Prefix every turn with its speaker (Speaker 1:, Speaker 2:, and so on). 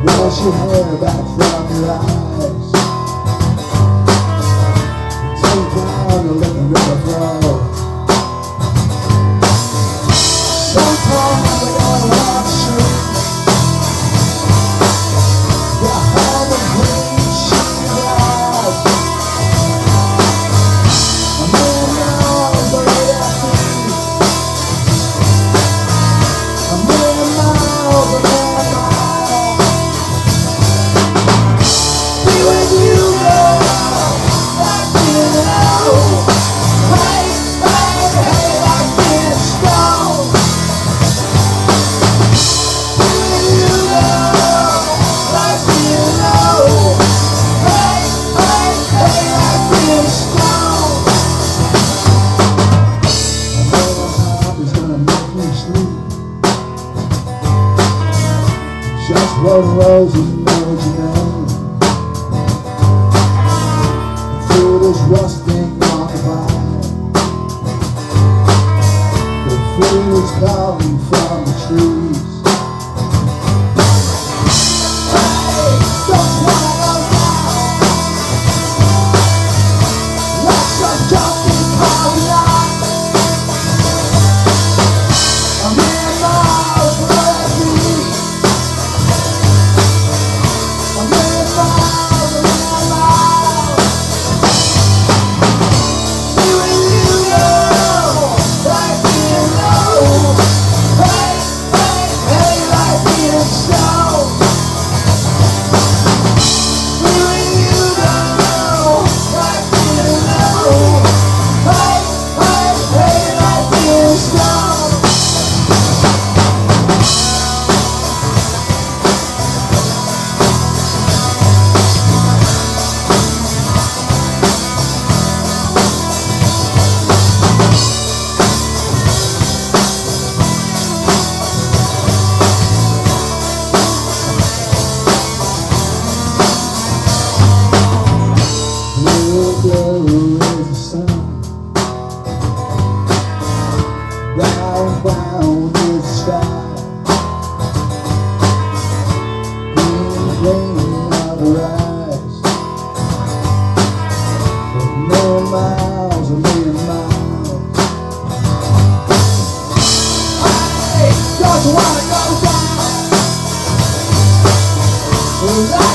Speaker 1: Wash your hair back from your eyes. Take down and let the river flow. Sometimes we're gonna watch you. The home of green sheet glass. A million miles away at sea. A million miles, a million miles. Be with you, girl, like you know. Hey, hey, hey, like this stone. Be with you, girl, like you know. Hey, hey, hey, like this stone. I know my heart is gonna make me sleep. Just one rose and knows your name. The food is rusting on the vine. The fruit is calling from the trees. Hey, don't wanna go down. Let some junkie call you out. A million miles away. A million miles, a million miles. Be with you, girl, like you know. Hey, hey, hey, like you know. Be with you, girl, like you know. Hey, hey, hey, like you know. Blue, blue is the sun. Brown, brown is the sky. Green, green are the rise. A million miles, a million miles. Hey, don't you wanna go down?